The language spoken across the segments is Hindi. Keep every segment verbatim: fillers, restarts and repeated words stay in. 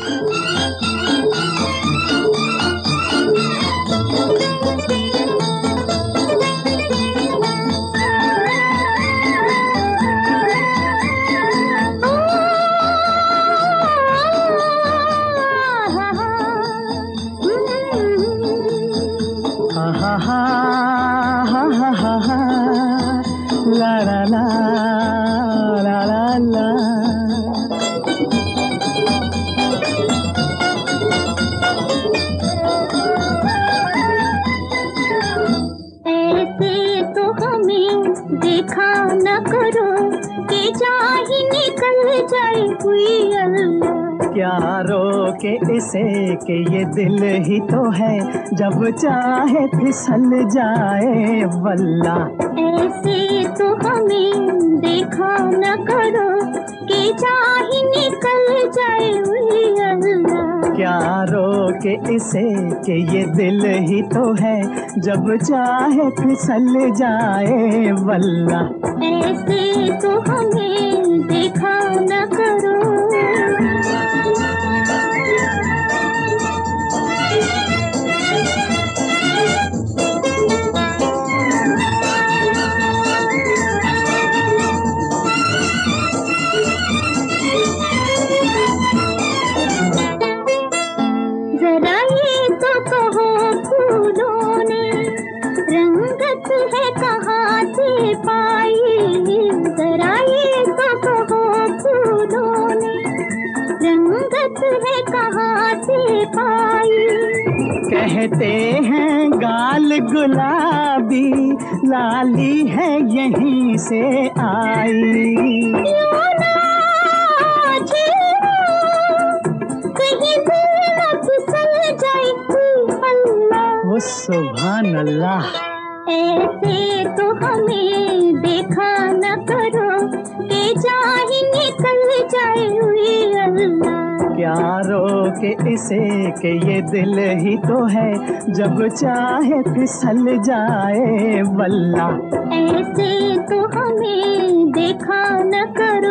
ला ला ला ला ला ला। ऐसे तो हमें देखा न करो कि चाहे निकल जाए कोई अल्लाह। क्या रोके इसे कि ये दिल ही तो है, जब चाहे फिसल जाए वल्ला। ऐसे तो हमें देखा न करो कि चाहे निकल जाए कोई अल्लाह। क्या रोके इसे कि ये दिल ही तो है, जब चाहे फिसल जाए वल्ला। ऐसे तो हमें देखा न करो। जरा ये तो कहो फूलों ने रंगत है कहाँ से पाई। जरा ये तो कहो फूलों ने रंगत है कहाँ से पाई। कहते हैं गाल गुलाबी, लाली है यहीं से आई। क्यों ना कहीं दिल न फिसल जाए अल्लाह। ओ सुभान अल्लाह। ऐसे तो हमें देखा न करो कि चाहे निकल जाए हुई अल्लाह। क्या रोके इसे कि ये दिल ही तो है, जब चाहे फिसल जाए वल्ला। ऐसे तो हमें देखा न करो।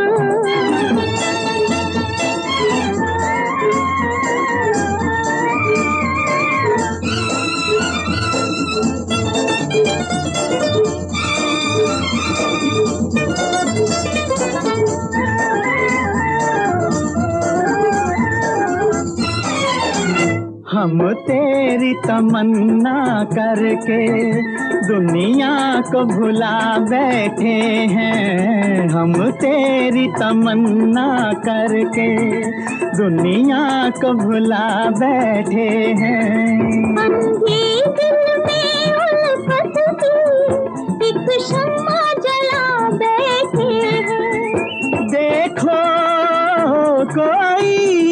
हम तेरी तमन्ना करके दुनिया को भुला बैठे हैं। हम तेरी तमन्ना करके दुनिया को भुला बैठे हैं। हम भी दिल में उल्फत की एक शम्मा जला बैठे हैं। देखो कोई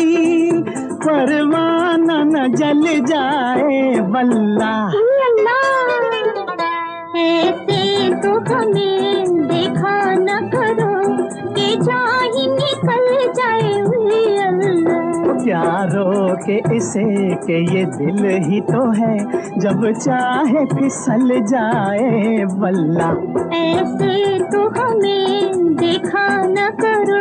परवाना न जल जाए वल्ला। ऐसे तो हमें देखा न करो कि चाहे निकल जाए हुई अल्लाह। क्या रोके इसे कि ये दिल ही तो है, जब चाहे फिसल जाए वल्ला। ऐसे तो हमें देखा न करो।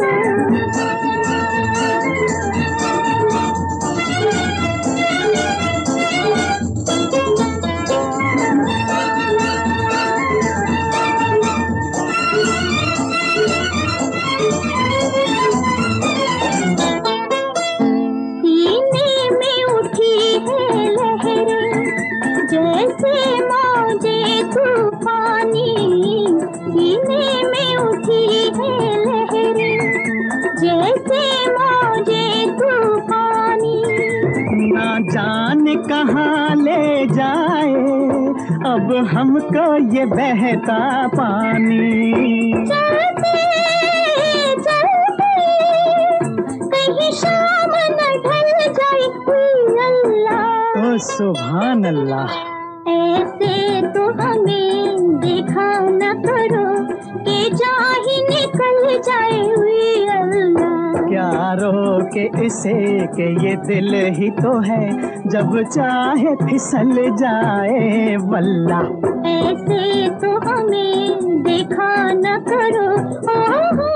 जैसे मौजे तूफानी सीने में उठी है लहरें, जैसे मौजे तूफानी। ना जान कहाँ ले जाए अब हमको ये बहता पानी। चलते चलते कहीं शाम न ढल जाए अल्लाह। ओ सुभान अल्लाह। ऐसे तो हमें देखा न करो कि चाहे निकल जाए हुई अल्लाह। क्या रोके इसे कि ये दिल ही तो है, जब चाहे फिसल जाए वल्ला। ऐसे तो हमें देखा न करो। ओ,